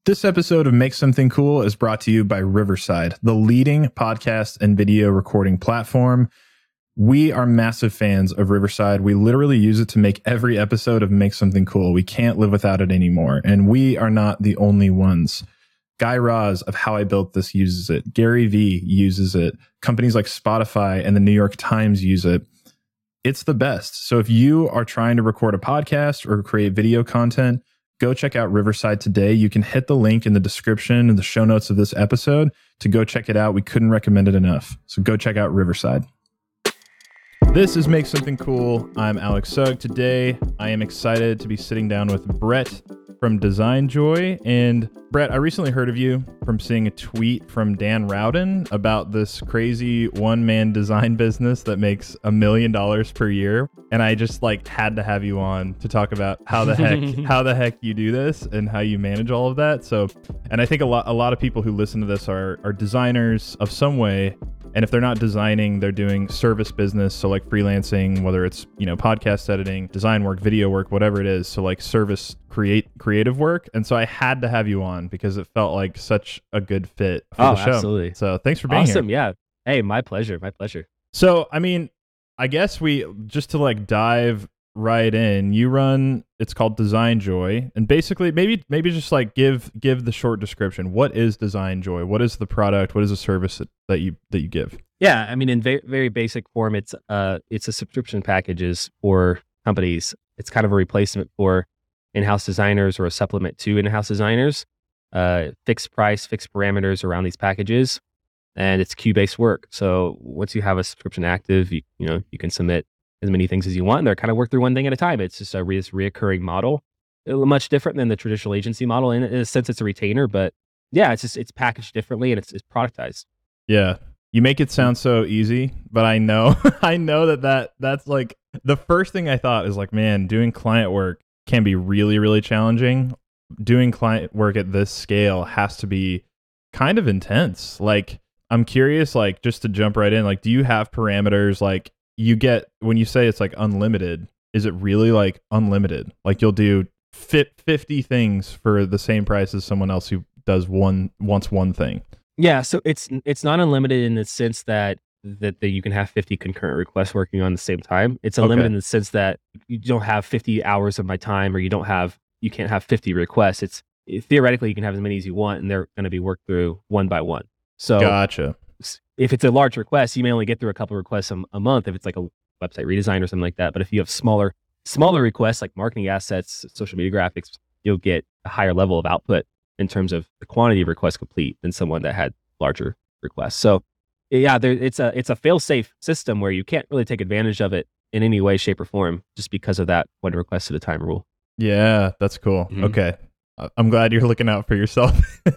This episode of Make Something Cool is brought to you by Riverside, the leading podcast and video recording platform. We are massive fans of Riverside. We literally use it to make every episode of Make Something Cool. We can't live without it anymore. And we are not the only ones. Guy Raz of How I Built This uses it. Gary Vee uses it. Companies like Spotify and the New York Times use it. It's the best. So if you are trying to record a podcast or create video content, go check out Riverside today. You can hit the link in the description and the show notes of this episode to go check it out. We couldn't recommend it enough. So go check out Riverside. This is Make Something Cool. I'm Alex Sugg. Today, I am excited to be sitting down with Brett from Design Joy. And Brett, I recently heard of you from seeing a tweet from Dan Rowden about this crazy one-man design business that makes $1 million per year. And I just had to have you on to talk about how the heck you do this and how you manage all of that. So, and I think a lot of people who listen to this are designers of some way. And if they're not designing, they're doing service business. So like freelancing, whether it's, podcast editing, design work, video work, whatever it is. So like service, creative work. And so I had to have you on because it felt like such a good fit for the show. Absolutely. So thanks for being here. Awesome. Yeah. Hey, my pleasure. So, I guess we just to dive right in, you run, it's called Design Joy. And basically maybe just give the short description. What is Design Joy? What is the product? What is the service that you give? Yeah. In very, very basic form, it's a subscription packages for companies. It's kind of a replacement for in-house designers or a supplement to in-house designers. Fixed price, fixed parameters around these packages. And it's queue-based work. So once you have a subscription active, you can submit as many things as you want, and they're kind of work through one thing at a time. It's just a reoccurring model, much different than the traditional agency model. In a sense, it's a retainer, but yeah, it's packaged differently and it's productized. Yeah, you make it sound so easy, but I know that's the first thing I thought is man, doing client work can be really, really challenging. Doing client work at this scale has to be kind of intense. I'm curious, just to jump right in, do you have parameters you get when you say it's unlimited? Is it really unlimited? You'll do 50 things for the same price as someone else who does one thing. Yeah, so it's not unlimited in the sense that you can have 50 concurrent requests working on the same time. It's unlimited in the sense that you don't have 50 hours of my time, or you can't have 50 requests. It's theoretically you can have as many as you want, and they're going to be worked through one by one. So gotcha. If it's a large request, you may only get through a couple of requests a month if it's a website redesign or something like that. But if you have smaller requests like marketing assets, social media graphics, you'll get a higher level of output in terms of the quantity of requests complete than someone that had larger requests. So yeah, it's a fail-safe system where you can't really take advantage of it in any way, shape, or form just because of that one request at a time rule. Yeah, that's cool. Mm-hmm. Okay. I'm glad you're looking out for yourself.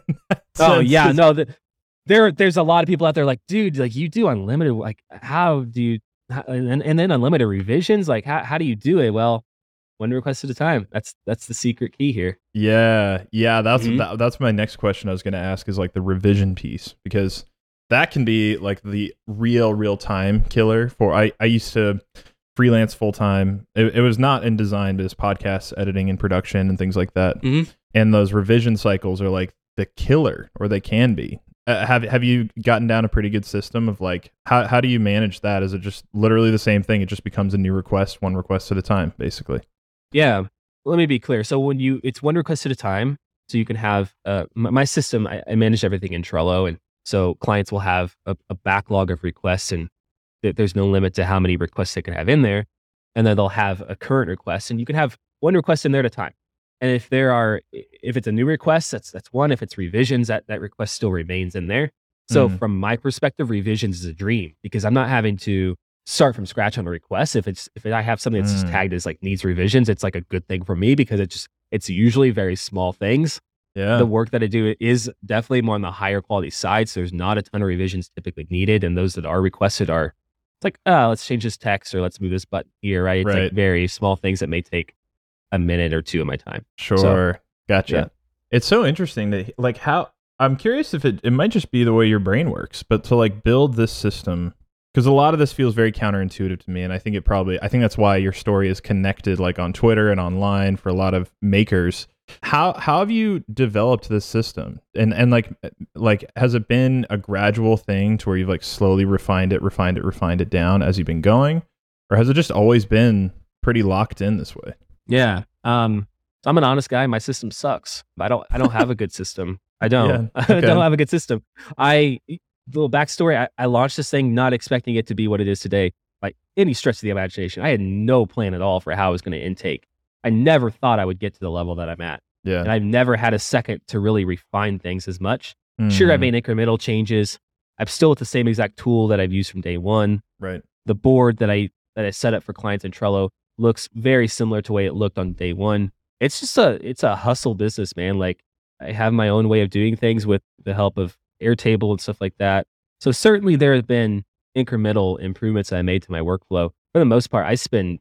Oh yeah, no, there's a lot of people out there dude, you do unlimited, how do you, and then unlimited revisions, how do you do it? Well, one request at a time. That's the secret key here. Yeah. That's my next question I was going to ask is the revision piece, because that can be the real time killer for, I used to freelance full time. It was not in design, but it's podcast editing and production and things like that. Mm-hmm. And those revision cycles are the killer, or they can be. Have you gotten down a pretty good system of how do you manage that? Is it just literally the same thing? It just becomes a new request, one request at a time, basically. Yeah. Let me be clear. So it's one request at a time. So you can have my system. I manage everything in Trello, and so clients will have a backlog of requests, and there's no limit to how many requests they can have in there. And then they'll have a current request, and you can have one request in there at a time. And if it's a new request, that's one. If it's revisions, that request still remains in there. So from my perspective, revisions is a dream because I'm not having to start from scratch on a request. If I have something that's just tagged as needs revisions, it's a good thing for me because it's usually very small things. Yeah. The work that I do is definitely more on the higher quality side. So there's not a ton of revisions typically needed. And those that are requested are let's change this text or let's move this button here, right? It's very small things that may take a minute or two of my time. Sure. So, gotcha. Yeah. It's so interesting that how, I'm curious if it might just be the way your brain works, but to build this system, because a lot of this feels very counterintuitive to me. And I think that's why your story is connected on Twitter and online for a lot of makers, How have you developed this system? And like has it been a gradual thing to where you've like slowly refined it down as you've been going? Or has it just always been pretty locked in this way? Yeah. I'm an honest guy. My system sucks. I don't have a good system. I don't. Yeah, I okay. don't have a good system. Little backstory, I launched this thing not expecting it to be what it is today. Like any stretch of the imagination. I had no plan at all for how I was going to intake. I never thought I would get to the level that I'm at. Yeah. And I've never had a second to really refine things as much. Sure, I've made incremental changes. I'm still with the same exact tool that I've used from day one. Right. The board that I set up for clients in Trello looks very similar to the way it looked on day one. It's just it's a hustle business, man. Like I have my own way of doing things with the help of Airtable and stuff like that. So certainly there have been incremental improvements that I made to my workflow. For the most part, I spend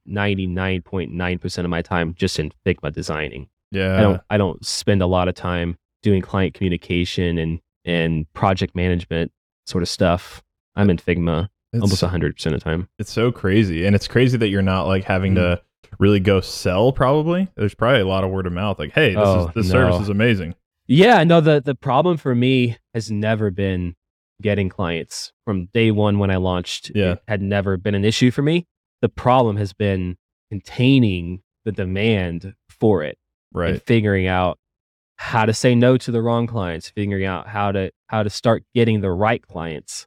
99.9% of my time just in Figma designing. Yeah. I don't spend a lot of time doing client communication and project management sort of stuff. I'm in Figma almost 100% of the time. It's so crazy. And it's crazy that you're not like having to really go sell probably. There's probably a lot of word of mouth like, hey, this service is amazing. Yeah, no, the problem for me has never been getting clients. From day one when I launched, it had never been an issue for me. The problem has been containing the demand for it. Right. And figuring out how to say no to the wrong clients, figuring out how to start getting the right clients.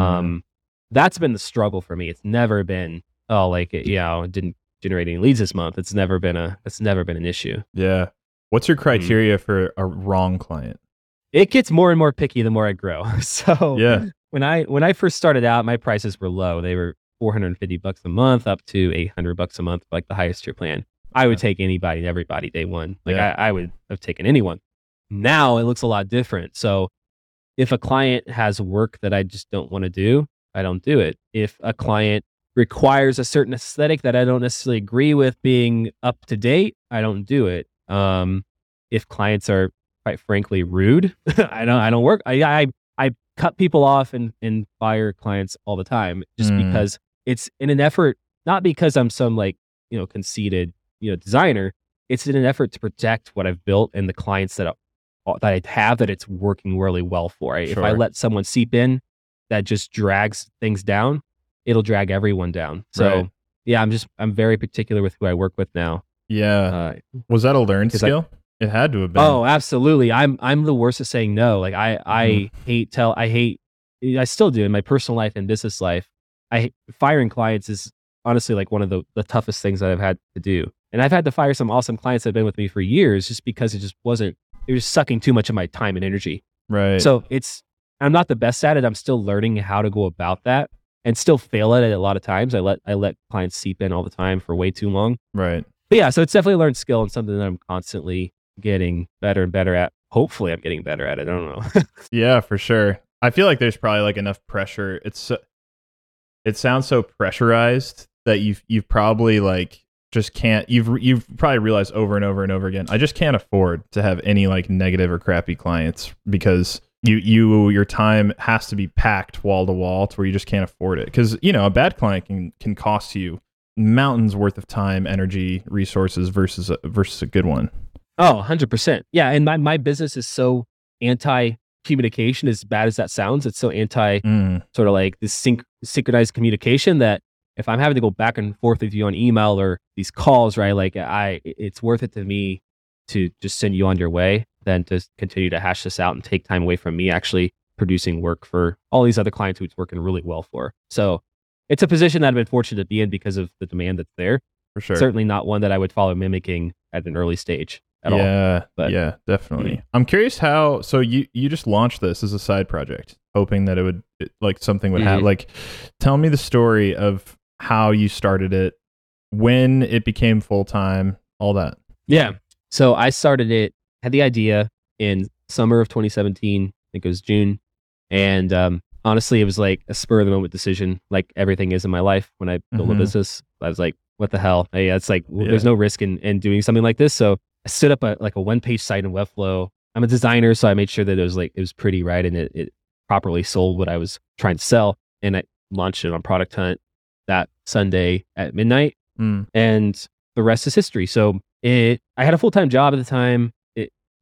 That's been the struggle for me. It's never been, it didn't generate any leads this month. It's never been an issue. Yeah. What's your criteria for a wrong client? It gets more and more picky the more I grow. So yeah, when I first started out, my prices were low. They were $450 a month up to $800 a month, like the highest tier plan. I would take anybody and everybody day one. Like I would have taken anyone. Now it looks a lot different. So if a client has work that I just don't want to do, I don't do it. If a client requires a certain aesthetic that I don't necessarily agree with being up to date, I don't do it. If clients are quite frankly rude, I don't work. I cut people off and fire clients all the time just because it's in an effort, not because I'm some conceited designer. It's in an effort to protect what I've built and the clients that I have that it's working really well for. Sure. If I let someone seep in that just drags things down, it'll drag everyone down. So yeah, I'm very particular with who I work with now. Yeah. Was that a learned skill? It had to have been. Oh, absolutely. I'm the worst at saying no. Like I still do in my personal life and business life. Firing clients is honestly like one of the toughest things that I've had to do. And I've had to fire some awesome clients that have been with me for years just because it was sucking too much of my time and energy. Right. So I'm not the best at it. I'm still learning how to go about that and still fail at it a lot of times. I let clients seep in all the time for way too long. Right. But yeah, so it's definitely a learned skill and something that I'm constantly getting better and better at. Hopefully I'm getting better at it. I don't know. Yeah, for sure. I feel like there's probably like enough pressure. It sounds so pressurized that you've probably like just can't, you've probably realized over and over and over again, I just can't afford to have any like negative or crappy clients because your time has to be packed wall to wall to where you just can't afford it. Because, a bad client can cost you mountains worth of time, energy, resources versus a good one. Oh, 100%. Yeah. And my business is so anti-communication, as bad as that sounds. It's so anti sort of like this synchronized communication that if I'm having to go back and forth with you on email or these calls, right? Like it's worth it to me to just send you on your way than to continue to hash this out and take time away from me actually producing work for all these other clients who it's working really well for. So it's a position that I've been fortunate to be in because of the demand that's there. For sure. Certainly not one that I would follow mimicking at an early stage at all. Yeah, definitely. I'm curious so you just launched this as a side project, hoping that it would something would happen. Like, tell me the story of how you started it, when it became full-time, all that. Yeah. So I had the idea in summer of 2017, I think it was June. And honestly, it was like a spur of the moment decision, like everything is in my life when I build a business. I was like, what the hell? Hey, it's like, there's no risk in doing something like this. So I stood up a one-page site in Webflow. I'm a designer, so I made sure that it was pretty, right? And it properly sold what I was trying to sell. And I launched it on Product Hunt that Sunday at midnight. And the rest is history. So I had a full-time job at the time.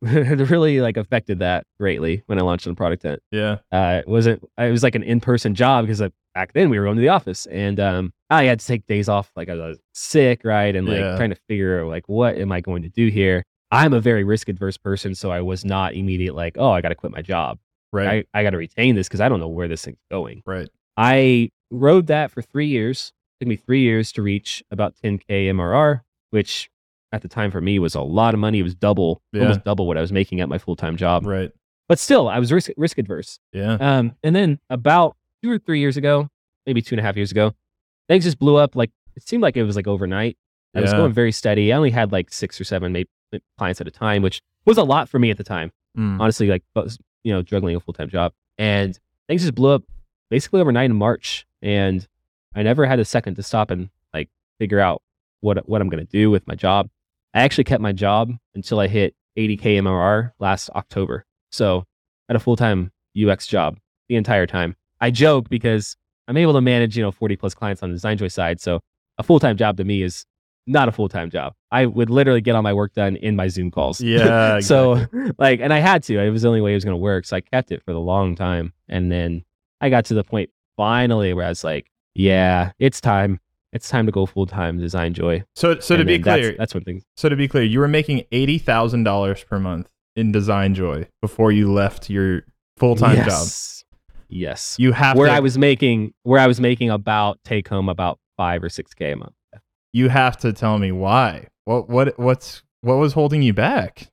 it really like affected that greatly when I launched on Product Tent. Yeah. It was like an in-person job because back then we were going to the office, and I had to take days off, like I was sick, right? And like Yeah. trying to figure out like, what am I going to do here? I'm a very risk adverse person, so I was not immediate like, oh, I got to quit my job. Right. I got to retain this because I don't know where this thing's going. Right. I rode that for 3 years. It took me 3 years to reach about 10K MRR, which at the time for me was a lot of money. It was almost double what I was making at my full-time job. Right. But still, I was risk adverse. Yeah. And then about 2 or 3 years ago, maybe 2.5 years ago, things just blew up. Like it seemed like it was like overnight. I was going very steady. I only had like 6 or 7 maybe clients at a time, which was a lot for me at the time. Honestly, like juggling a full-time job, and things just blew up basically overnight in March. And I never had a second to stop and like figure out what I'm going to do with my job. I actually kept my job until I hit 80K MRR last October. So I had a full-time UX job the entire time. I joke because I'm able to manage 40 plus clients on the DesignJoy side. So a full-time job to me is not a full-time job. I would literally get all my work done in my Zoom calls. Yeah. Exactly. So like, and I had to. It was the only way it was going to work. So I kept it for the long time. And then I got to the point finally where I was like, yeah, it's time. It's time to go full-time DesignJoy. So to be clear, that's when things. So to be clear, you were making $80,000 per month in DesignJoy before you left your full-time job. Yes. You have I was making about take home about 5 or 6K a month. You have to tell me why. What was holding you back?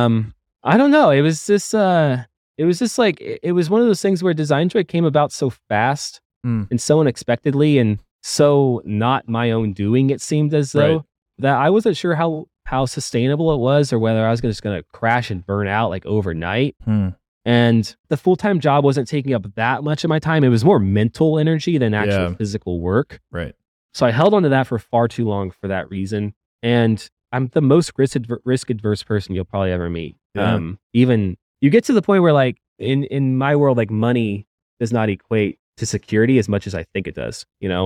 I don't know. It was just like it was one of those things where DesignJoy came about so fast and so unexpectedly and so not my own doing. It seemed as though that I wasn't sure how sustainable it was, or whether I was just going to crash and burn out like overnight. And the full-time job wasn't taking up that much of my time. It was more mental energy than actual physical work. Right. So I held on to that for far too long for that reason. And I'm the most risk adverse person you'll probably ever meet. Yeah. Even you get to the point where like in my world, like money does not equate to security as much as I think it does.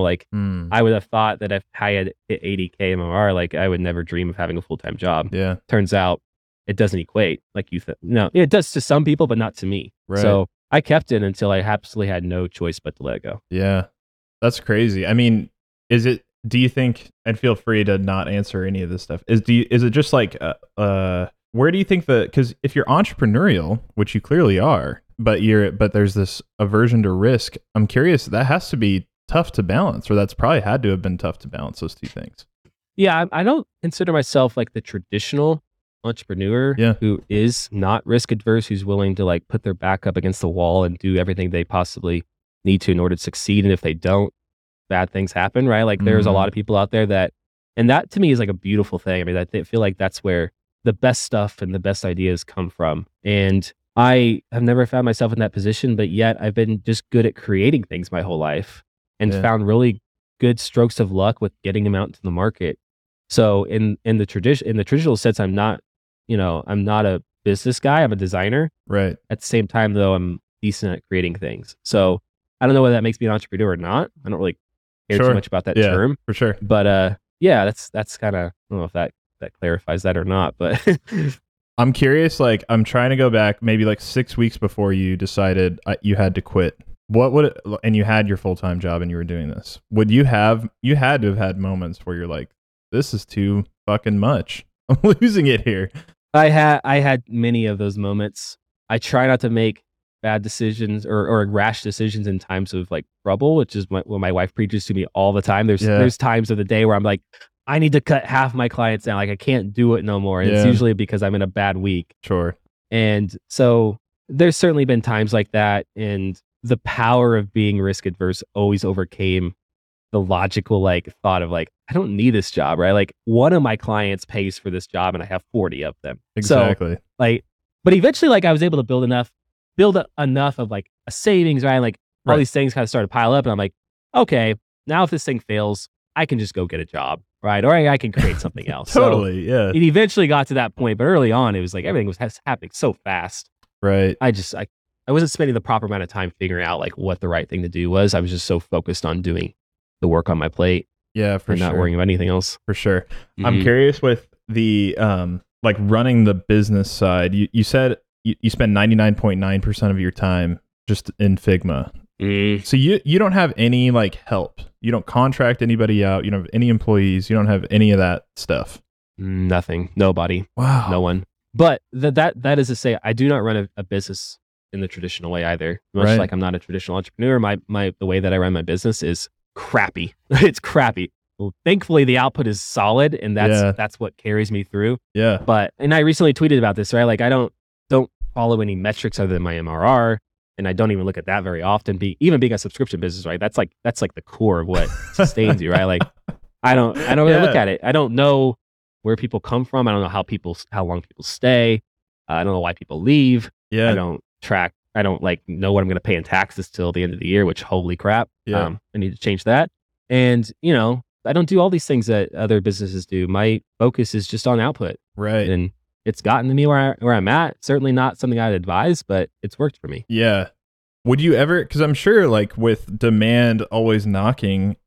I would have thought that if I had hit 80K MMR, like I would never dream of having a full-time job. Yeah. Turns out it doesn't equate like you think. No, it does to some people, but not to me. Right. So I kept it until I absolutely had no choice but to let it go. Yeah. That's crazy. I mean, do you think, and feel free to not answer any of this stuff, is it just like, where do you think because if you're entrepreneurial, which you clearly are, but there's this aversion to risk, I'm curious, that has to be tough to balance, or that's probably had to have been tough to balance those two things. Yeah. I don't consider myself like the traditional entrepreneur who is not risk adverse, who's willing to like put their back up against the wall and do everything they possibly need to in order to succeed. And if they don't, bad things happen, right? Like there's a lot of people out there and that to me is like a beautiful thing. I mean, I feel like that's where the best stuff and the best ideas come from. And I have never found myself in that position, but yet I've been just good at creating things my whole life and found really good strokes of luck with getting them out into the market. So in the traditional sense, I'm not a business guy. I'm a designer. Right. At the same time, though, I'm decent at creating things. So I don't know whether that makes me an entrepreneur or not. I don't really care too much about that term. For sure. But that's kind of, I don't know if that clarifies that or not, but I'm curious, like I'm trying to go back maybe like 6 weeks before you decided you had to quit. And you had your full-time job and you were doing this. You had to have had moments where you're like, this is too fucking much. I'm losing it here. I had many of those moments. I try not to make bad decisions or rash decisions in times of like trouble, which is what my wife preaches to me all the time. There's times of the day where I'm like, I need to cut half my clients down. Like I can't do it no more. And it's usually because I'm in a bad week. Sure. And so there's certainly been times like that. And the power of being risk adverse always overcame the logical like thought of like, I don't need this job, right? Like one of my clients pays for this job and I have 40 of them. Exactly. So, like, but eventually like I was able to build enough of like a savings, right? Like all these things kind of started to pile up and I'm like, okay, now if this thing fails, I can just go get a job, right? Or I can create something else. Totally, yeah. It eventually got to that point, but early on it was like everything was happening so fast. Right. I wasn't spending the proper amount of time figuring out like what the right thing to do was. I was just so focused on doing the work on my plate. Yeah, for sure. Not worrying about anything else. For sure. Mm-hmm. I'm curious with the like running the business side, you said you spend 99.9% of your time just in Figma. So you don't have any like help. You don't contract anybody out. You don't have any employees. You don't have any of that stuff. Nothing. Nobody. Wow. No one. But that is to say, I do not run a business in the traditional way either. Much like I'm not a traditional entrepreneur. The way that I run my business is crappy. It's crappy. Well, thankfully, the output is solid, and that's what carries me through. Yeah. And I recently tweeted about this, right? Like I don't follow any metrics other than my MRR. And I don't even look at that very often. Even being a subscription business, right? That's like the core of what sustains you, right? Like I don't really look at it. I don't know where people come from. I don't know how long people stay. I don't know why people leave. Yeah. I don't track. I don't know what I'm going to pay in taxes till the end of the year. Which holy crap! Yeah. I need to change that. And I don't do all these things that other businesses do. My focus is just on output. Right. And it's gotten to me where I'm at. Certainly not something I'd advise, but it's worked for me. Yeah. Would you ever, because I'm sure like with demand always knocking,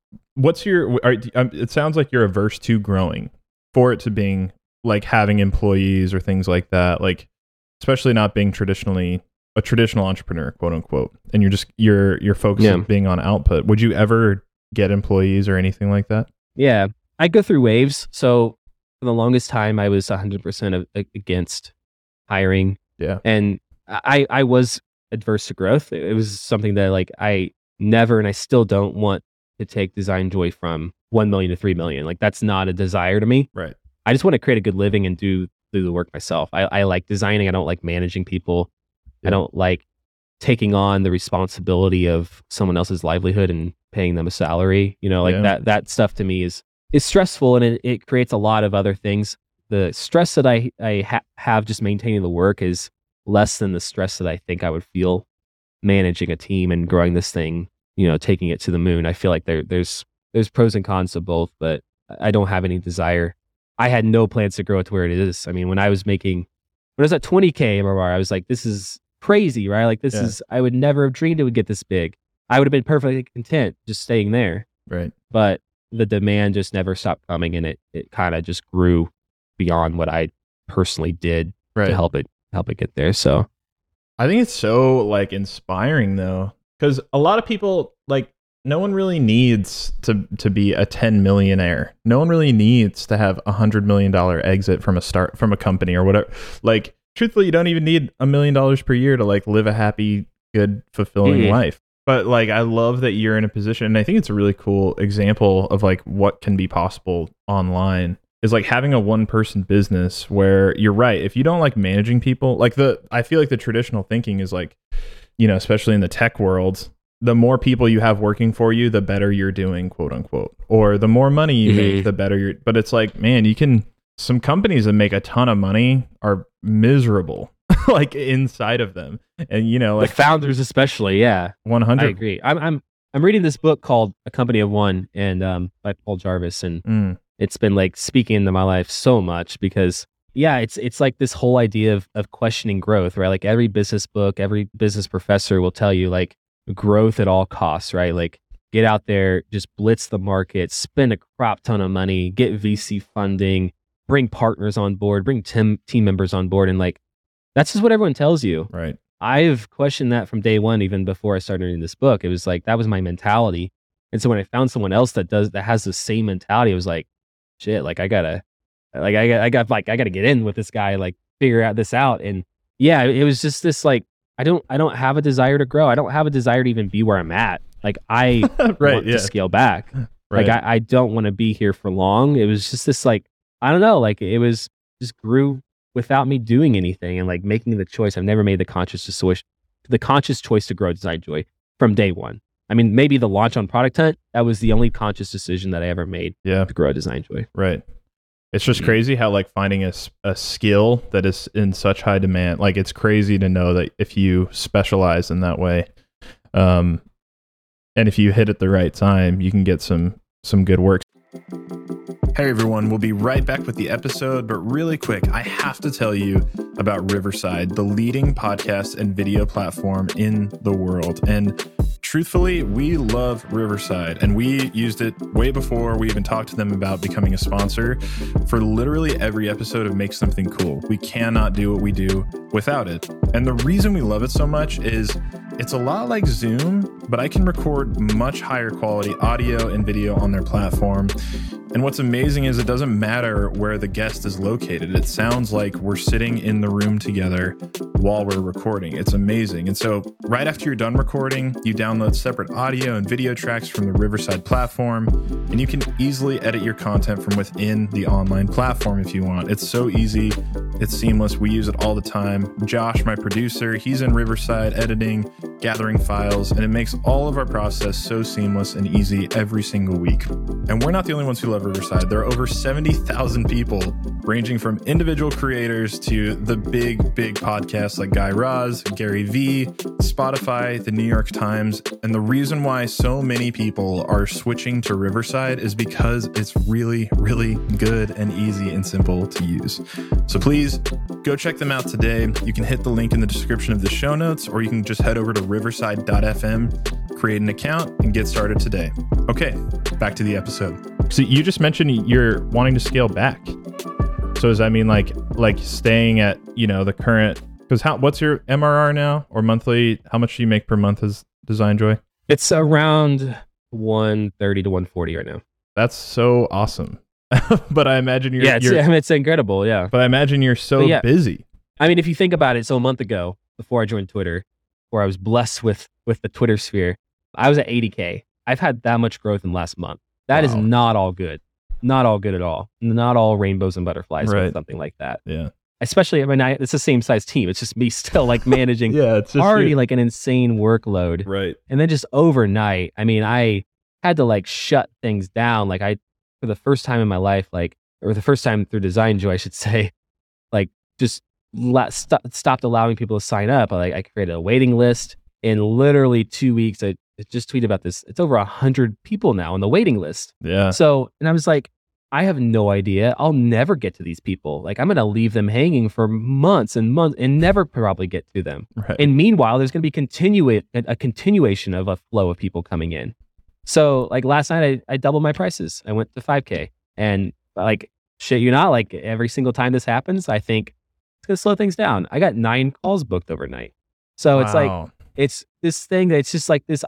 it sounds like you're averse to growing for it to being like having employees or things like that. Like, especially not being a traditional entrepreneur, quote unquote. And you're focused on being on output. Would you ever get employees or anything like that? Yeah. I go through waves. So for the longest time, I was 100% against hiring. Yeah. And I was adverse to growth. It was something that like I never, and I still don't want to take Design Joy from 1 million to 3 million. Like that's not a desire to me. Right. I just want to create a good living and do the work myself. I like designing. I don't like managing people. Yeah. I don't like taking on the responsibility of someone else's livelihood and paying them a salary. That stuff to me is stressful, and it creates a lot of other things. The stress that I have just maintaining the work is less than the stress that I think I would feel managing a team and growing this thing, taking it to the moon. I feel like there's pros and cons to both, but I don't have any desire. I had no plans to grow it to where it is. I mean, when I was at 20K MRR, I was like, this is crazy, right? Like I would never have dreamed it would get this big. I would have been perfectly content just staying there. Right. But the demand just never stopped coming, and it kind of just grew beyond what I personally did to help it get there. So I think it's so like inspiring though, because a lot of people like no one really needs to be a 10 millionaire. No one really needs to have $100 million exit from a company or whatever. Like truthfully, you don't even need $1 million per year to like live a happy, good, fulfilling life. But like, I love that you're in a position, and I think it's a really cool example of like what can be possible online is like having a one-person business where you're right. If you don't like managing people, I feel like the traditional thinking is like, especially in the tech world, the more people you have working for you, the better you're doing, quote unquote, or the more money you make, the better but it's like, man, some companies that make a ton of money are miserable like inside of them. And like the founders especially. Yeah. 100. I agree. I'm reading this book called A Company of One and by Paul Jarvis, and it's been like speaking into my life so much because it's like this whole idea of questioning growth, right? Like every business book, every business professor will tell you like growth at all costs, right? Like get out there, just blitz the market, spend a crap ton of money, get VC funding, bring partners on board, bring team members on board. And like, that's just what everyone tells you. Right. I've questioned that from day one, even before I started reading this book. It was like, that was my mentality. And so when I found someone else that has the same mentality, it was like, shit, like I gotta get in with this guy, like figure this out. And yeah, it was just this like, I don't have a desire to grow. I don't have a desire to even be where I'm at. Like I want to scale back. Right. Like I don't want to be here for long. It was just this like, I don't know, like it was just grew without me doing anything and like making the choice. I've never made the conscious choice to grow Design Joy from day one. I mean, maybe the launch on Product Hunt, that was the only conscious decision that I ever made to grow Design Joy. Right. It's just crazy how like finding a skill that is in such high demand, like it's crazy to know that if you specialize in that way, and if you hit at the right time, you can get some good work. Hey everyone, we'll be right back with the episode, but really quick, I have to tell you about Riverside, the leading podcast and video platform in the world. And truthfully, we love Riverside, and we used it way before we even talked to them about becoming a sponsor for literally every episode of Make Something Cool. We cannot do what we do without it. And the reason we love it so much is it's a lot like Zoom, but I can record much higher quality audio and video on their platform. And what's amazing is it doesn't matter where the guest is located. It sounds like we're sitting in the room together while we're recording. It's amazing. And so right after you're done recording, you download separate audio and video tracks from the Riverside platform, and you can easily edit your content from within the online platform if you want. It's so easy. It's seamless. We use it all the time. Josh, my producer, he's in Riverside editing, gathering files, and it makes all of our process so seamless and easy every single week. And we're not the only ones who love Riverside. There are over 70,000 people, ranging from individual creators to the big podcasts like Guy Raz, Gary Vee, Spotify, the New York Times. And the reason why so many people are switching to Riverside is because it's really, really good and easy and simple to use. So please go check them out today. You can hit the link in the description of the show notes, or you can just head over to riverside.fm, create an account, and get started today. Okay, back to the episode. So you just mentioned you're wanting to scale back. So does that mean like staying at, the current, because what's your MRR now, or monthly? How much do you make per month as Design Joy? It's around 130 to 140 right now. That's so awesome. But I imagine it's incredible. Yeah. But I imagine you're so busy. I mean, if you think about it, so a month ago, before I joined Twitter, where I was blessed with the Twitter sphere, I was at 80K. I've had that much growth in the last month. That is not all good. Not all good at all. Not all rainbows and butterflies or something like that. Yeah. Especially, it's the same size team. It's just me still managing it's just already an insane workload. Right. And then just overnight, I had to shut things down. For the first time in my life, or the first time through Design Joy, I should say, just stopped allowing people to sign up. I created a waiting list. In literally 2 weeks, I just tweeted about this. It's over 100 people now on the waiting list. Yeah. So, and I was like, I have no idea. I'll never get to these people. I'm going to leave them hanging for months and months and never probably get to them. Right. And meanwhile, there's going to be a continuation of a flow of people coming in. So last night, I doubled my prices. I went to 5K, and shit you not, every single time this happens, I think it's going to slow things down. I got 9 calls booked overnight. So it's this thing that it's just this,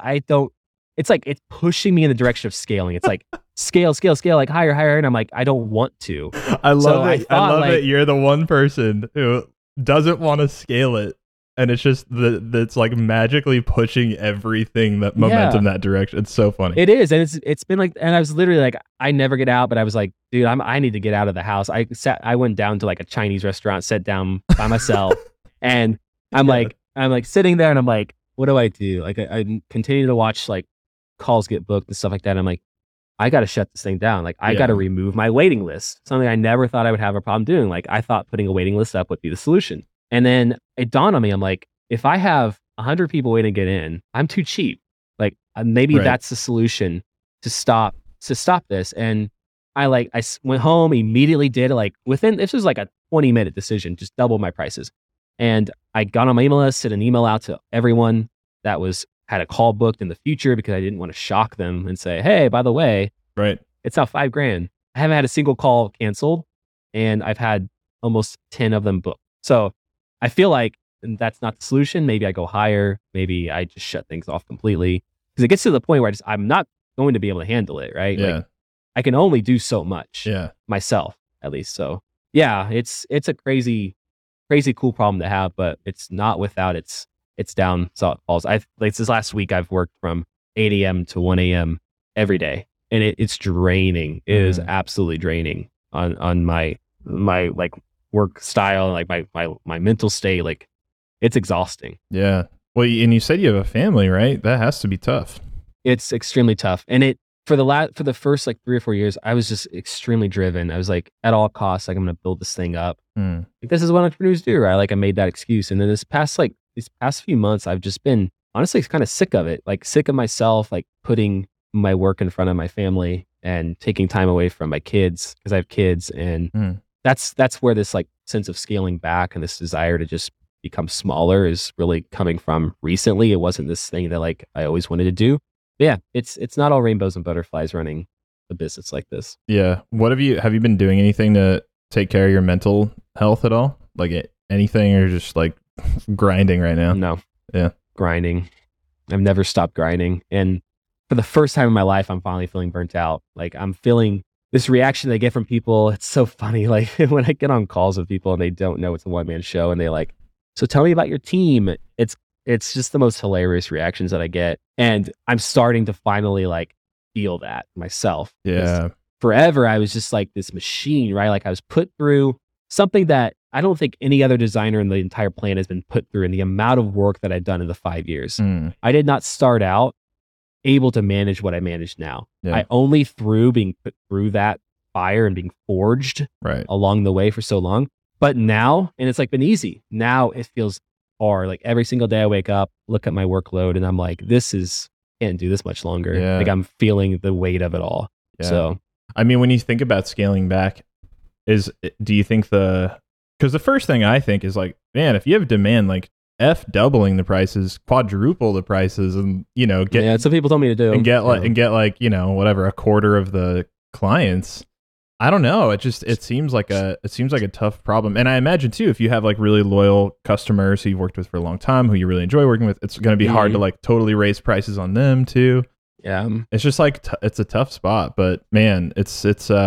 it's pushing me in the direction of scaling. It's scale, higher. And I'm I don't want to. I love it. I love it. You're the one person who doesn't want to scale it. And it's just that's magically pushing everything, that momentum, that direction. It's so funny. It is. And it's been and I was literally I never get out, but I was dude, I need to get out of the house. I went down to a Chinese restaurant, sat down by myself, and I'm I'm sitting there, and I'm what do I do? I continue to watch calls get booked and stuff like that. I'm I got to shut this thing down. I got to remove my waiting list, something I never thought I would have a problem doing. I thought putting a waiting list up would be the solution. And then it dawned on me, I'm if I have 100 people waiting to get in, I'm too cheap. Maybe that's the solution to stop this. And I went home, immediately did it. Within, this was a 20-minute decision, just double my prices. And I got on my email list, sent an email out to everyone that had a call booked in the future, because I didn't want to shock them and say, hey, by the way, it's now $5,000. I haven't had a single call canceled, and I've had almost 10 of them booked. So I feel that's not the solution. Maybe I go higher. Maybe I just shut things off completely, because it gets to the point where I'm not going to be able to handle it. Right. Yeah. I can only do so much. Yeah. Myself, at least. So yeah, it's a crazy cool problem to have, but it's not without its downfalls. This last week, I've worked from 8 a.m. to 1 a.m. every day, and it's draining. It is absolutely draining on my work style, my mental state. It's exhausting. Yeah. Well, and you said you have a family, right? That has to be tough. It's extremely tough. And for the first 3 or 4 years, I was just extremely driven. I was at all costs, I'm going to build this thing up. This is what entrepreneurs do, right? I made that excuse. And then these past few months, I've just been honestly kind of sick of it, sick of myself, putting my work in front of my family and taking time away from my kids, because I have kids. And that's where this sense of scaling back and this desire to just become smaller is really coming from recently. It wasn't this thing that like I always wanted to do. But yeah, it's not all rainbows and butterflies running a business like this. Yeah. What have you been doing anything to take care of your mental health at all? Like anything, or just like grinding right now? No. Yeah. Grinding. I've never stopped grinding. And for the first time in my life, I'm finally feeling burnt out. Like I'm feeling this reaction they get from people. It's so funny. Like when I get on calls with people and they don't know it's a one-man show and they like, so tell me about your team. It's just the most hilarious reactions that I get. And I'm starting to finally like feel that myself. Yeah. Forever, I was just like this machine, right? Like I was put through something that I don't think any other designer in the entire planet has been put through in the amount of work that I've done in the 5 years. I did not start out able to manage what I manage now. Yeah. I only through being put through that fire and being forged along the way for so long. But now, and it's like been easy. Now it feels hard. Like every single day I wake up, look at my workload, and I'm like, can't do this much longer. Yeah. Like I'm feeling the weight of it all. Yeah. So, I mean, when you think about scaling back, do you think because the first thing I think is like, man, if you have demand, like doubling the prices, quadruple the prices, and that's what people told me to do, and get like whatever, a quarter of the clients. I don't know. It seems like a tough problem. And I imagine too, if you have like really loyal customers who you've worked with for a long time, who you really enjoy working with, it's going to be hard to like totally raise prices on them too. Yeah. It's just like, it's a tough spot, but man, it's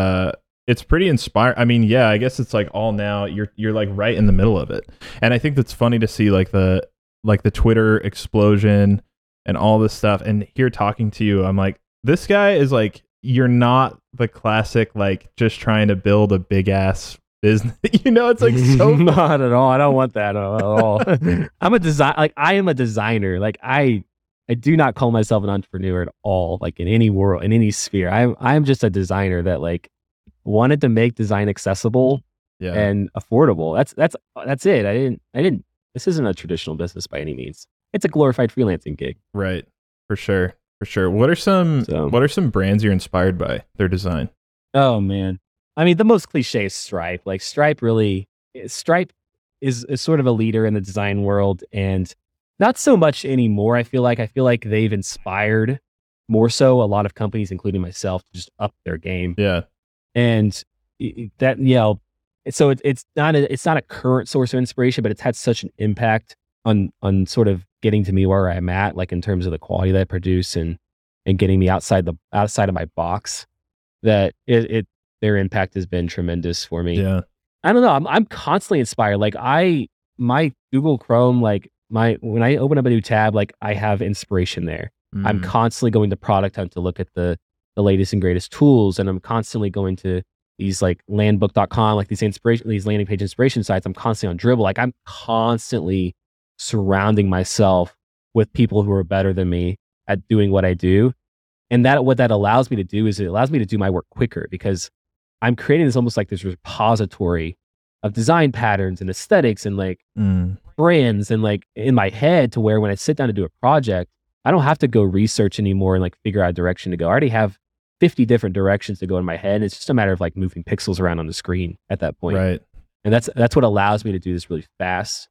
pretty inspiring. I mean, yeah, I guess it's like all now you're like right in the middle of it. And I think that's funny to see like the Twitter explosion and all this stuff. And here talking to you, I'm like, this guy is like, you're not the classic, like just trying to build a big ass business. It's like so not at all. I don't want that at all. I am a designer. Like I do not call myself an entrepreneur at all. Like in any world, in any sphere, I'm just a designer that like wanted to make design accessible and affordable. That's it. I didn't. This isn't a traditional business by any means. It's a glorified freelancing gig. Right. For sure. What are some brands you're inspired by their design? Oh man. I mean, the most cliche is Stripe. Like Stripe is sort of a leader in the design world, and not so much anymore. I feel like they've inspired more so a lot of companies, including myself, to just up their game. Yeah. And so it's not a current source of inspiration, but it's had such an impact on sort of getting to me where I'm at, like in terms of the quality that I produce and getting me outside of my box, that their impact has been tremendous for me. Yeah. I don't know. I'm constantly inspired. Like my Google Chrome, like when I open up a new tab, like I have inspiration there. I'm constantly going to Product Hunt to look at the latest and greatest tools. And I'm constantly going to these like landbook.com, like these landing page inspiration sites. I'm constantly on Dribbble. Like I'm constantly surrounding myself with people who are better than me at doing what I do. And what that allows me to do is it allows me to do my work quicker, because I'm creating this almost like this repository of design patterns and aesthetics and like brands and like in my head, to where when I sit down to do a project, I don't have to go research anymore and like figure out a direction to go. I already have 50 different directions to go in my head. It's just a matter of like moving pixels around on the screen at that point. Right. And that's what allows me to do this really fast.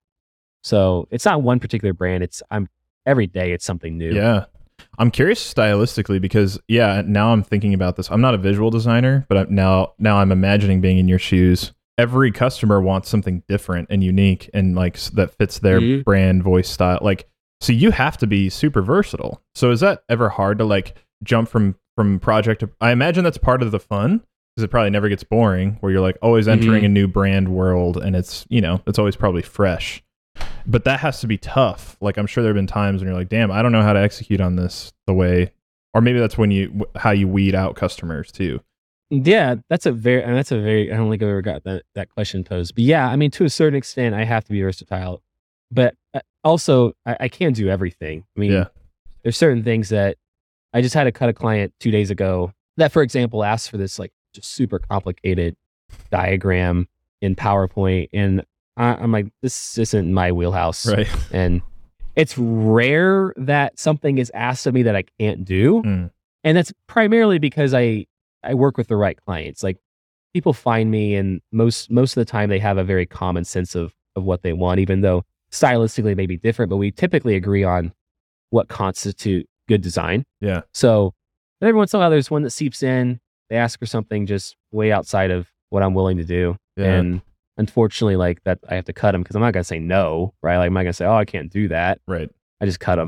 So it's not one particular brand. Every day it's something new. Yeah. I'm curious stylistically, because now I'm thinking about this. I'm not a visual designer, but now I'm imagining being in your shoes. Every customer wants something different and unique and like that fits their brand, voice, style. Like, so you have to be super versatile. So is that ever hard to like jump from project to, I imagine that's part of the fun, because it probably never gets boring, where you're like always entering a new brand world, and it's always probably fresh. But that has to be tough. Like, I'm sure there have been times when you're like, damn, I don't know how to execute on this the way, or maybe that's how you weed out customers too. Yeah, that's a very, I don't think I've ever got that question posed. But yeah, I mean, to a certain extent, I have to be versatile. But also, I can't do everything. I mean, there's certain things that I just had to cut a client 2 days ago that, for example, asked for this like just super complicated diagram in PowerPoint. And I'm like, this isn't my wheelhouse. Right. And it's rare that something is asked of me that I can't do. And that's primarily because I work with the right clients. Like, people find me, and most of the time they have a very common sense of what they want, even though stylistically may be different, but we typically agree on what constitute good design. Yeah. So every once in a while, there's one that seeps in. They ask for something just way outside of what I'm willing to do. Yeah. And unfortunately, like that, I have to cut them because I'm not going to say no, right? Like, I'm not going to say, oh, I can't do that. Right. I just cut them.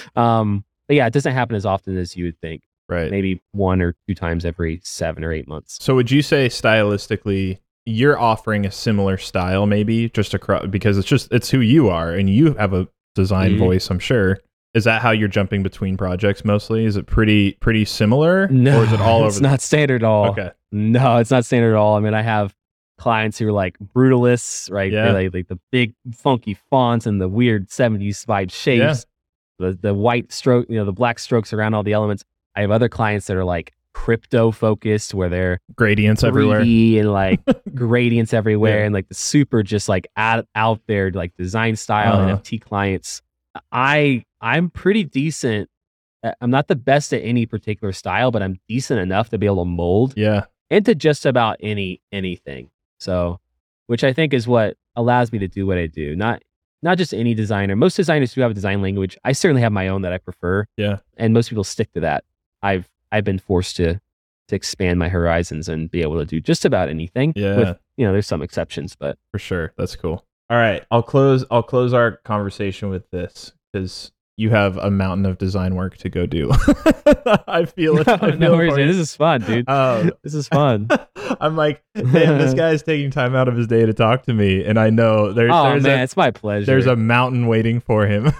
But yeah, it doesn't happen as often as you would think. Right. Maybe 1 or 2 times every 7 or 8 months. So would you say stylistically, you're offering a similar style maybe just across, because it's who you are and you have a design voice, I'm sure. Is that how you're jumping between projects mostly? Is it pretty similar? No, or is it all over? It's not standard at all. Okay. No, it's not standard at all. I mean, I have clients who are like brutalists, right? Yeah. They're like the big funky fonts and the weird 70s vibe shapes, the white stroke, the black strokes around all the elements. I have other clients that are like crypto focused where they're gradients everywhere and like gradients everywhere and like the super just like out there like design style NFT clients. I'm pretty decent. I'm not the best at any particular style, but I'm decent enough to be able to mold into just about anything. So, which I think is what allows me to do what I do. Not just any designer. Most designers do have a design language. I certainly have my own that I prefer. Yeah. And most people stick to that. I've been forced to expand my horizons and be able to do just about anything. Yeah. With, there's some exceptions, but for sure. That's cool. All right. I'll close our conversation with this because you have a mountain of design work to go do. I feel it. No worries, man. This is fun, dude. This is fun. I'm like, man, this guy's taking time out of his day to talk to me, and I know there's it's my pleasure. There's a mountain waiting for him.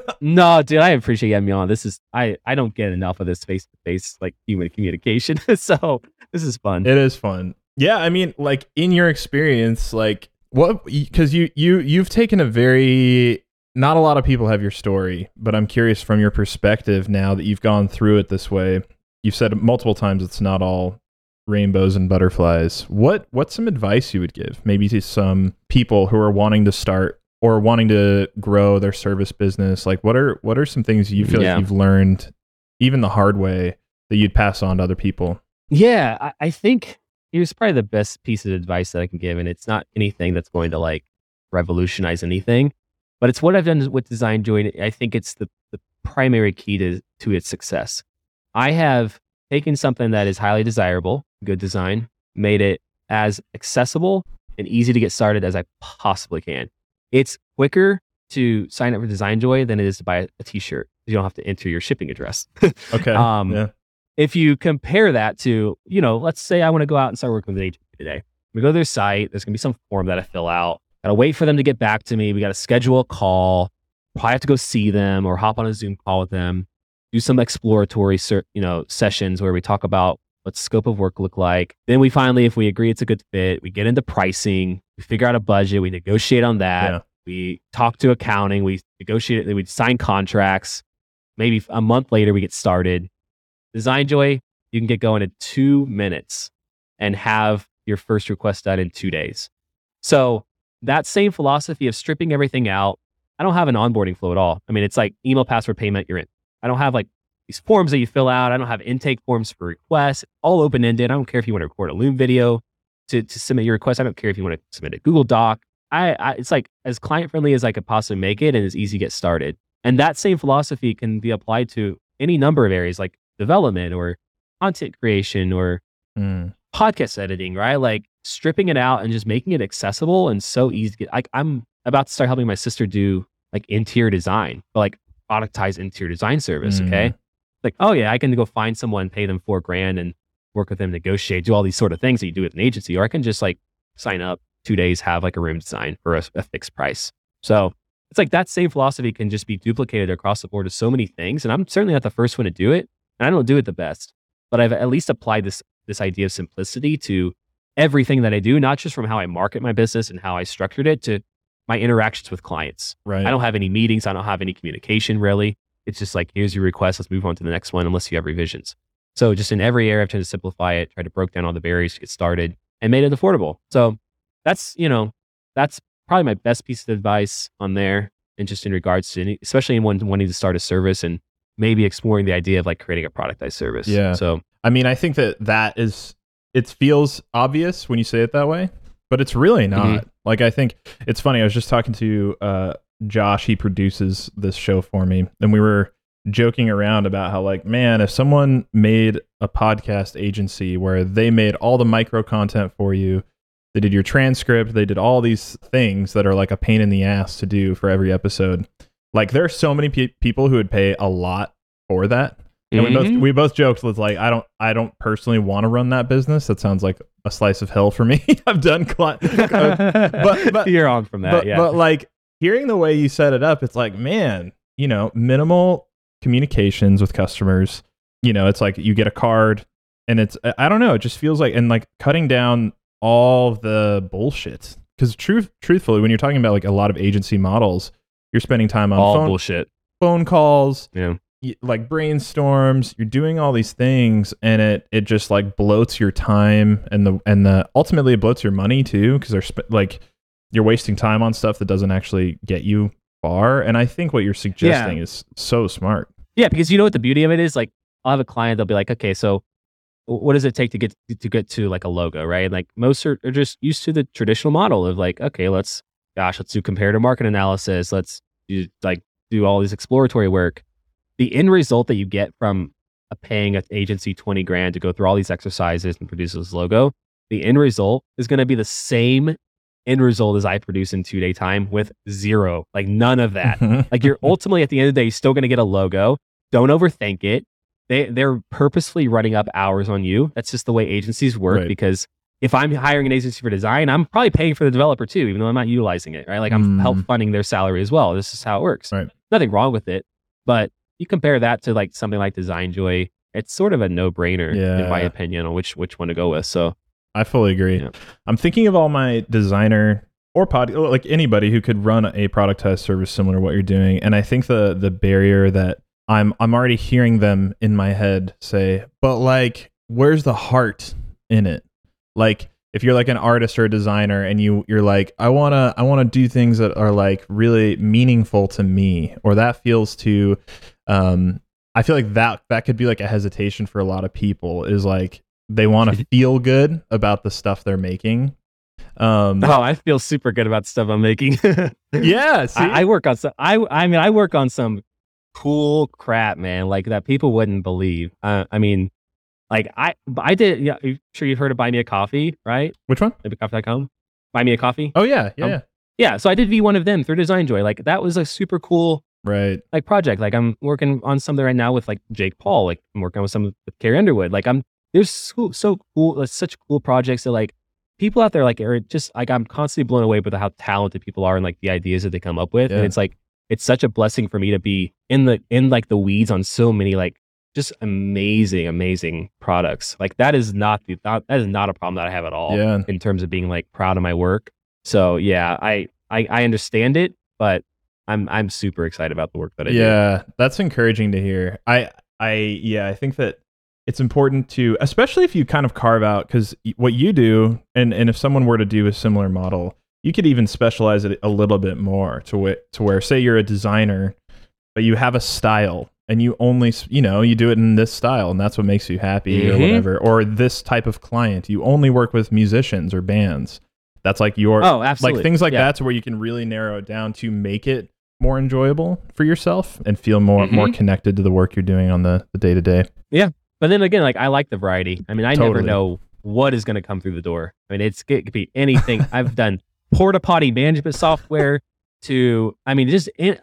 No, dude, I appreciate you having me on. This is I don't get enough of this face-to-face like human communication, so this is fun. It is fun. Yeah, I mean, like in your experience, like what? Because you've taken a very not a lot of people have your story, but I'm curious from your perspective now that you've gone through it this way. You've said multiple times it's not all rainbows and butterflies. What's some advice you would give maybe to some people who are wanting to start or wanting to grow their service business? Like what are some things you feel like you've learned even the hard way that you'd pass on to other people? Yeah, I think here's probably the best piece of advice that I can give, and it's not anything that's going to like revolutionize anything. But it's what I've done with Design Joy. I think it's the primary key to its success. I have taken something that is highly desirable, good design, made it as accessible and easy to get started as I possibly can. It's quicker to sign up for Design Joy than it is to buy a t-shirt. You don't have to enter your shipping address. Okay. If you compare that to, let's say I want to go out and start working with an agency today. We go to their site. There's going to be some form that I fill out. Gotta wait for them to get back to me. We gotta schedule a call. Probably have to go see them or hop on a Zoom call with them. Do some exploratory, sessions where we talk about what scope of work look like. Then we finally, if we agree it's a good fit, we get into pricing. We figure out a budget. We negotiate on that. Yeah. We talk to accounting. We negotiate it. We sign contracts. Maybe a month later, we get started. Design Joy, you can get going in 2 minutes and have your first request done in 2 days. So that same philosophy of stripping everything out, I don't have an onboarding flow at all. I mean, it's like email, password, payment, you're in. I don't have like these forms that you fill out. I don't have intake forms for requests, all open-ended. I don't care if you want to record a Loom video to submit your request. I don't care if you want to submit a Google Doc. It's like as client-friendly as I could possibly make it and as easy to get started. And that same philosophy can be applied to any number of areas like development or content creation or podcast editing, right? Like stripping it out and just making it accessible and so easy to get. Like I'm about to start helping my sister do like interior design, but like productized interior design service. Okay. Like, oh yeah, I can go find someone, pay them $4,000 and work with them, negotiate, do all these sort of things that you do with an agency, or I can just like sign up 2 days, have like a room design for a fixed price. So it's like that same philosophy can just be duplicated across the board to so many things. And I'm certainly not the first one to do it. And I don't do it the best, but I've at least applied this idea of simplicity to everything that I do, not just from how I market my business and how I structured it to my interactions with clients. Right. I don't have any meetings. I don't have any communication really. It's just like, here's your request. Let's move on to the next one unless you have revisions. So just in every area, I've tried to simplify it, try to break down all the barriers to get started and made it affordable. So that's probably my best piece of advice on there. And just in regards to especially anyone wanting to start a service and maybe exploring the idea of like creating a productized service. Yeah. So, I mean, I think that is, it feels obvious when you say it that way, but it's really not. Like, I think it's funny. I was just talking to Josh, he produces this show for me, and we were joking around about how, like, man, if someone made a podcast agency where they made all the micro content for you, they did your transcript, they did all these things that are like a pain in the ass to do for every episode. Like, there are so many people who would pay a lot for that. And we both joked with, like, I don't personally want to run that business. That sounds like a slice of hell for me. I've done but you're on from that. But like, hearing the way you set it up, it's like, man, minimal communications with customers. It's like you get a card, and it's, I don't know, it just feels like, and like cutting down all the bullshit. Because truthfully, when you're talking about like a lot of agency models, you're spending time on all phone calls, yeah, like brainstorms. You're doing all these things, and it just like bloats your time, and the ultimately it bloats your money too, because they're like, you're wasting time on stuff that doesn't actually get you far. And I think what you're suggesting is so smart. Yeah, because you know what the beauty of it is? Like, I'll have a client, they'll be like, okay, so what does it take to get to like a logo, right? Like, most are just used to the traditional model of like, okay, let's do comparative market analysis. Let's do all this exploratory work. The end result that you get from paying an agency $20,000 to go through all these exercises and produce this logo, the end result is going to be the same end result as I produce in 2-day time with zero, like none of that. Like, you're ultimately at the end of the day still going to get a logo. Don't overthink it. They're purposefully running up hours on you. That's just the way agencies work, right? Because if I'm hiring an agency for design, I'm probably paying for the developer too, even though I'm not utilizing it, right? Like, I'm help funding their salary as well. This is how it works. Right. Nothing wrong with it, but you compare that to like something like DesignJoy, it's sort of a no-brainer in my opinion on which one to go with. So I fully agree. Yeah. I'm thinking of all my designer or like anybody who could run a productized service similar to what you're doing, and I think the barrier that I'm already hearing them in my head say, but like, where's the heart in it? Like, if you're like an artist or a designer and you're like, I wanna do things that are like really meaningful to me, or that feels too, I feel like that could be like a hesitation for a lot of people, is like, they want to feel good about the stuff they're making. I feel super good about the stuff I'm making. Yeah, see? I work on some. I work on some cool crap, man. Like, that people wouldn't believe. Like, I did. Yeah, I'm sure you've heard of Buy Me a Coffee, right? Which one? Maybecoffee.com. Buy Me a Coffee. Oh yeah. Yeah. So I did V1 of them through DesignJoy. Like, that was a super cool, right, like, project. Like, I'm working on something right now with like Jake Paul. Like, I'm working on some with Carrie Underwood. Like, there's so cool, like, such cool projects that like people out there like are just like, I'm constantly blown away with how talented people are and like the ideas that they come up with. Yeah. And it's like, it's such a blessing for me to be in like the weeds on so many like just amazing products. Like, that is not a problem that I have at all. Yeah. In terms of being like proud of my work. So yeah, I understand it, but I'm super excited about the work that I do. Yeah, that's encouraging to hear. I think that it's important to, especially if you kind of carve out, because what you do, and if someone were to do a similar model, you could even specialize it a little bit more to where, say you're a designer, but you have a style, and you only, you do it in this style, and that's what makes you happy, or whatever, or this type of client. You only work with musicians or bands. That's like your, absolutely. Like things like that, to where you can really narrow it down to make it more enjoyable for yourself and feel more connected to the work you're doing on the day-to-day. Yeah. But then again, like, I like the variety. I mean, I never know what is going to come through the door. I mean, it could be anything. I've done porta potty management software to, I mean,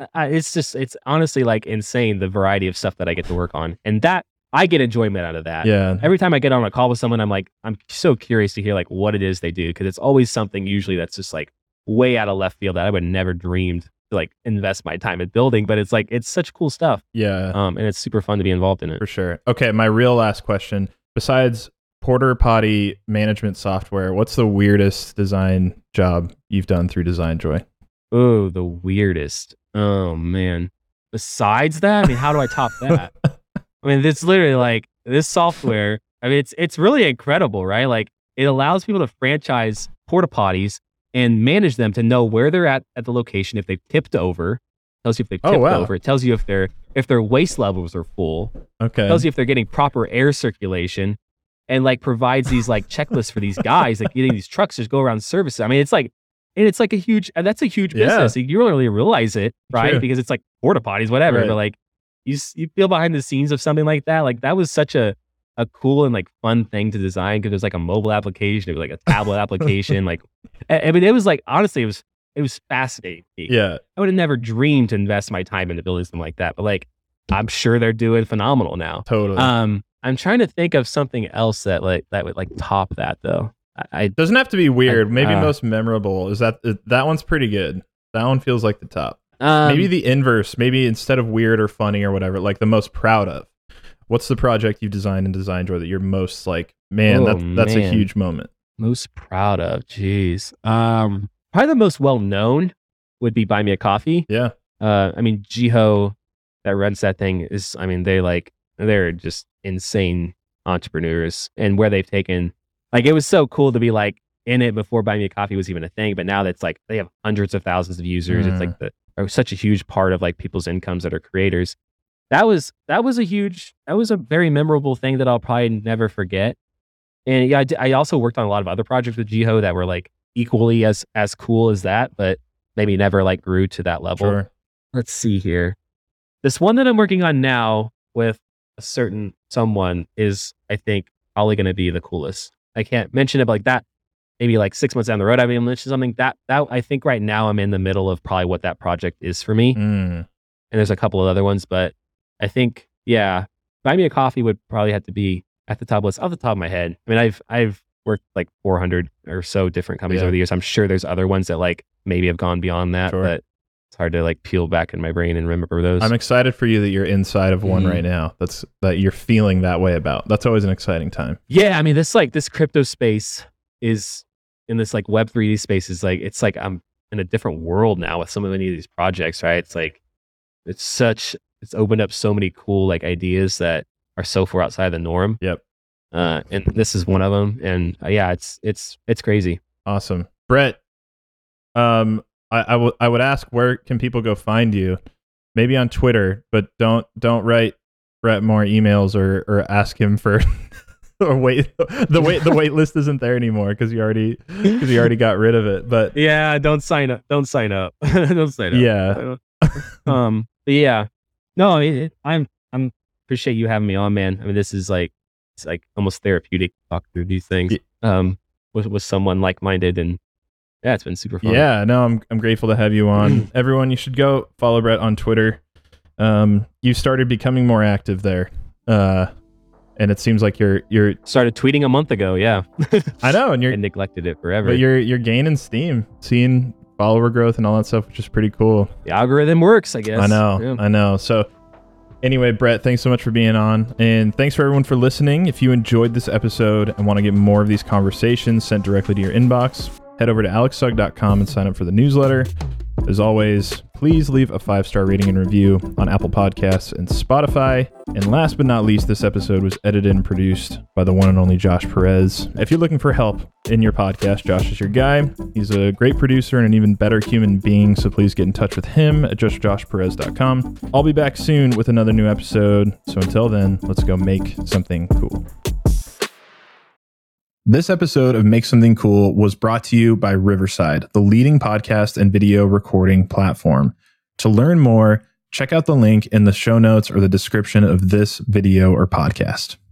it's honestly like insane, the variety of stuff that I get to work on. And that, I get enjoyment out of that. Yeah. Every time I get on a call with someone, I'm so curious to hear like what it is they do, because it's always something usually that's just like way out of left field that I would never dreamed to like invest my time in building, but it's like, it's such cool stuff. Yeah. And it's super fun to be involved in it. For sure. Okay. My real last question, besides porta potty management software, what's the weirdest design job you've done through DesignJoy? Oh, the weirdest. Oh man. Besides that, I mean, how do I top that? I mean, it's literally like this software. I mean, it's really incredible, right? Like, it allows people to franchise porta potties and manage them to know where they're at the location. If they've tipped over, it tells you if they've tipped over. It tells you if their waste levels are full. Okay. It tells you if they're getting proper air circulation, and like provides these like checklists for these guys, like getting these trucks just go around services. I mean, it's And it's like that's a huge business. You don't really realize it, right? True. Because it's like porta potties, whatever. Right. But like you feel behind the scenes of something like that. Like that was such a cool and like fun thing to design because it was like a mobile application. It was like a tablet application. Like, I mean, it was like, honestly, it was fascinating. Yeah. I would have never dreamed to invest my time into building something like that. But like, I'm sure they're doing phenomenal now. Totally. I'm trying to think of something else that would like top that though. Doesn't have to be weird. Maybe most memorable is that one's pretty good. That one feels like the top. Maybe the inverse. Maybe instead of weird or funny or whatever, like the most proud of. What's the project you've designed in Design Drawer that you're most like, that's a huge moment? Most proud of? Jeez. Probably the most well known would be Buy Me a Coffee. Yeah. I mean, Jiho that runs that thing is, I mean, they're just insane entrepreneurs, and where they've taken, like, it was so cool to be like in it before Buy Me a Coffee was even a thing, but now that's like they have hundreds of thousands of users. It's like such a huge part of like people's incomes that are creators. That was a very memorable thing that I'll probably never forget. And yeah, I also worked on a lot of other projects with Jiho that were like equally as cool as that, but maybe never like grew to that level. Sure. Let's see here. This one that I'm working on now with a certain someone is, I think, probably going to be the coolest. I can't mention it, but like that, maybe like 6 months down the road, I mean, mention something that I think right now I'm in the middle of probably what that project is for me. And there's a couple of other ones, but I think, yeah, Buy Me a Coffee would probably have to be at the top list off the top of my head. I mean, I've worked like 400 or so different companies over the years. I'm sure there's other ones that like maybe have gone beyond that, but it's hard to like peel back in my brain and remember those. I'm excited for you that you're inside of one right now. That you're feeling that way about. That's always an exciting time. Yeah, I mean, this crypto space is in this like Web 3D space is like, it's like I'm in a different world now with so many of these projects, right? It's like it's opened up so many cool like ideas that are so far outside the norm. Yep. And this is one of them. And yeah, it's crazy. Awesome. Brett, I would ask, where can people go find you? Maybe on Twitter, but don't write Brett more emails or ask him for or wait. The wait list isn't there anymore because you already got rid of it. But yeah, don't sign up. Don't sign up. Yeah. But yeah. No, I'm appreciate you having me on, man. I mean, this is like, it's like almost therapeutic to talk through these things with someone like-minded, and yeah, it's been super fun. Yeah, no, I'm grateful to have you on. Everyone, you should go follow Brett on Twitter. You started becoming more active there, and it seems like you're started tweeting a month ago. Yeah, I know, and I neglected it forever. But you're gaining steam, seeing follower growth and all that stuff, which is pretty cool. The algorithm works, I guess. I know. So anyway, Brett, thanks so much for being on, and thanks for everyone for listening. If you enjoyed this episode and want to get more of these conversations sent directly to your inbox, head over to alexsugg.com and sign up for the newsletter. As always, please leave a 5-star rating and review on Apple Podcasts and Spotify. And last but not least, this episode was edited and produced by the one and only Josh Perez. If you're looking for help in your podcast, Josh is your guy. He's a great producer and an even better human being, so please get in touch with him at justjoshperez.com. I'll be back soon with another new episode. So until then, let's go make something cool. This episode of Make Something Cool was brought to you by Riverside, the leading podcast and video recording platform. To learn more, check out the link in the show notes or the description of this video or podcast.